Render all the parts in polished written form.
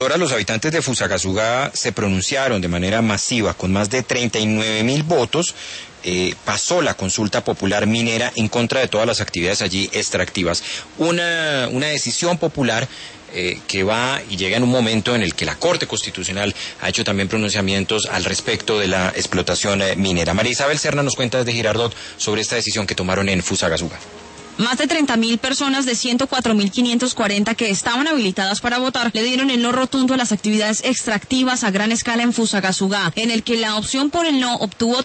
Ahora los habitantes de Fusagasugá se pronunciaron de manera masiva con más de 39.000 votos. Pasó la consulta popular minera en contra de todas las actividades allí extractivas. Una decisión popular que va y llega en un momento en el que la Corte Constitucional ha hecho también pronunciamientos al respecto de la explotación minera. María Isabel Serna nos cuenta desde Girardot sobre esta decisión que tomaron en Fusagasugá. Más de 30.000 personas de 104.540 que estaban habilitadas para votar le dieron el no rotundo a las actividades extractivas a gran escala en Fusagasugá, en el que la opción por el no obtuvo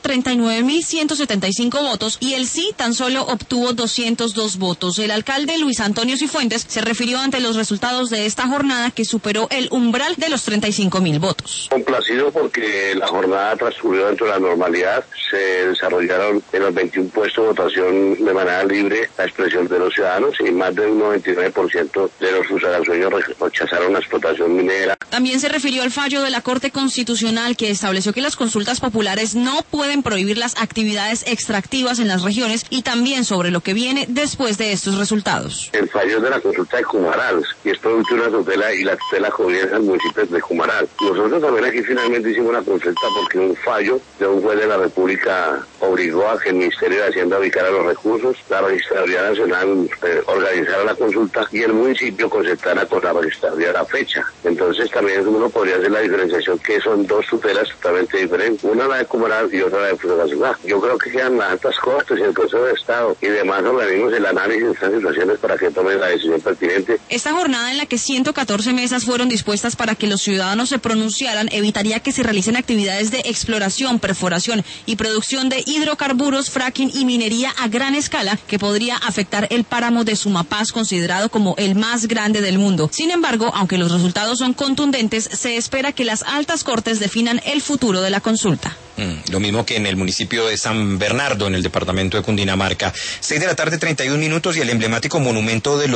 39.175 votos y el sí tan solo obtuvo 202 votos. El alcalde Luis Antonio Cifuentes se refirió ante los resultados de esta jornada que superó el umbral de los 35.000 votos. Complacido porque la jornada transcurrió dentro de la normalidad, se desarrollaron en los 21 puestos de votación de manera libre la expresión de los ciudadanos y más de un 99% de los fusagasueños rechazaron la explotación minera. También se refirió al fallo de la Corte Constitucional que estableció que las consultas populares no pueden prohibir las actividades extractivas en las regiones y también sobre lo que viene después de estos resultados. El fallo de la consulta de Cumaral, y es producto de una tutela y la tutela comienza en municipios de Cumaral. Nosotros también aquí finalmente hicimos una consulta porque un fallo de un juez de la República obligó a que el Ministerio de Hacienda ubicara los recursos, la Registraduría Nacional organizara la consulta y el municipio concertara con la Registraduría la fecha. Entonces también uno podría hacer la diferenciación que son dos tutelas totalmente diferentes, una la de Cumaral y otra la de Fusagasugá. Yo creo que quedan las altas cortes y el Consejo de Estado y demás organismos el análisis de estas situaciones para que tomen la decisión pertinente. Esta jornada en la que 114 mesas fueron dispuestas para que los ciudadanos se pronunciaran evitaría que se realicen actividades de exploración, perforación y producción de hidrocarburos, fracking y minería a gran escala que podría afectar el páramo de Sumapaz, considerado como el más grande del mundo. Sin embargo, aunque los resultados son contundentes, se espera que las altas cortes definan el futuro de la consulta. Lo mismo que en el municipio de San Bernardo, en el departamento de Cundinamarca. 6 de la tarde, 31 minutos, y el emblemático monumento de los